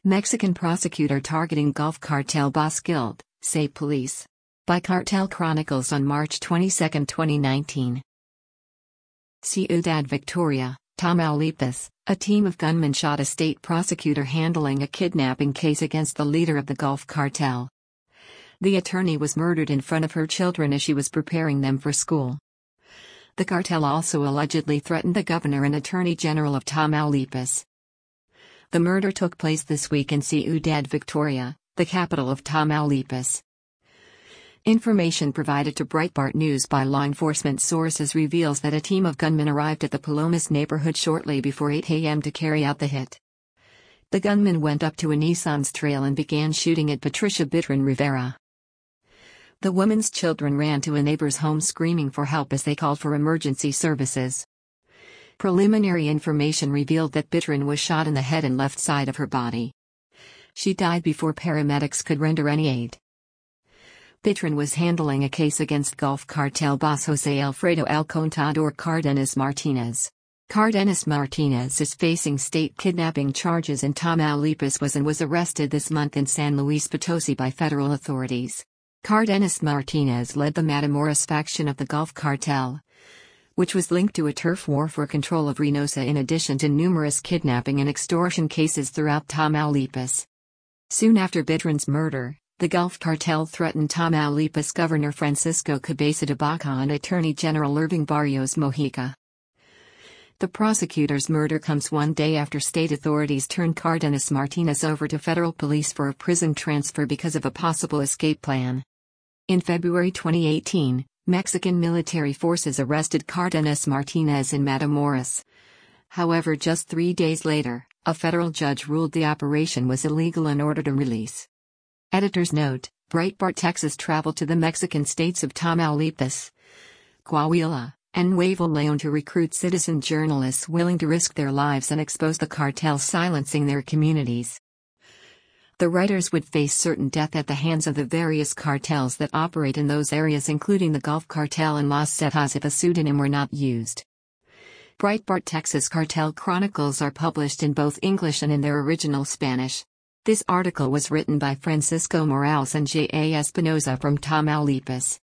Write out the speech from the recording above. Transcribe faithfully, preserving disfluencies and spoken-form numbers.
Mexican prosecutor targeting Gulf Cartel boss killed, say police. By Cartel Chronicles on March twenty-second, twenty nineteen. Ciudad Victoria, Tamaulipas, a team of gunmen shot a state prosecutor handling a kidnapping case against the leader of the Gulf Cartel. The attorney was murdered in front of her children as she was preparing them for school. The cartel also allegedly threatened the governor and attorney general of Tamaulipas. The murder took place this week in Ciudad Victoria, the capital of Tamaulipas. Information provided to Breitbart News by law enforcement sources reveals that a team of gunmen arrived at the Palomas neighborhood shortly before eight a m to carry out the hit. The gunmen went up to a Nissan's trail and began shooting at Patricia Bitrin Rivera. The woman's children ran to a neighbor's home screaming for help as they called for emergency services. Preliminary information revealed that Bitrin was shot in the head and left side of her body. She died before paramedics could render any aid. Bitrin was handling a case against Gulf Cartel boss Jose Alfredo El Contador Cardenas Martinez. Cardenas Martinez is facing state kidnapping charges in Tamaulipas was and was arrested this month in San Luis Potosi by federal authorities. Cardenas Martinez led the Matamoros faction of the Gulf Cartel, which was linked to a turf war for control of Reynosa in addition to numerous kidnapping and extortion cases throughout Tamaulipas. Soon after Bitrin's murder, the Gulf Cartel threatened Tamaulipas Governor Francisco Cabeza de Baca and Attorney General Irving Barrios Mojica. The prosecutor's murder comes one day after state authorities turned Cardenas Martinez over to federal police for a prison transfer because of a possible escape plan. In February twenty eighteen, Mexican military forces arrested Cardenas Martinez in Matamoros. However, just three days later, a federal judge ruled the operation was illegal and ordered a release. Editor's note: Breitbart Texas traveled to the Mexican states of Tamaulipas, Coahuila, and Nuevo León to recruit citizen journalists willing to risk their lives and expose the cartels silencing their communities. The writers would face certain death at the hands of the various cartels that operate in those areas, including the Gulf Cartel and Los Zetas, if a pseudonym were not used. Breitbart Texas Cartel Chronicles are published in both English and in their original Spanish. This article was written by Francisco Morales and J A Espinoza from Tamaulipas.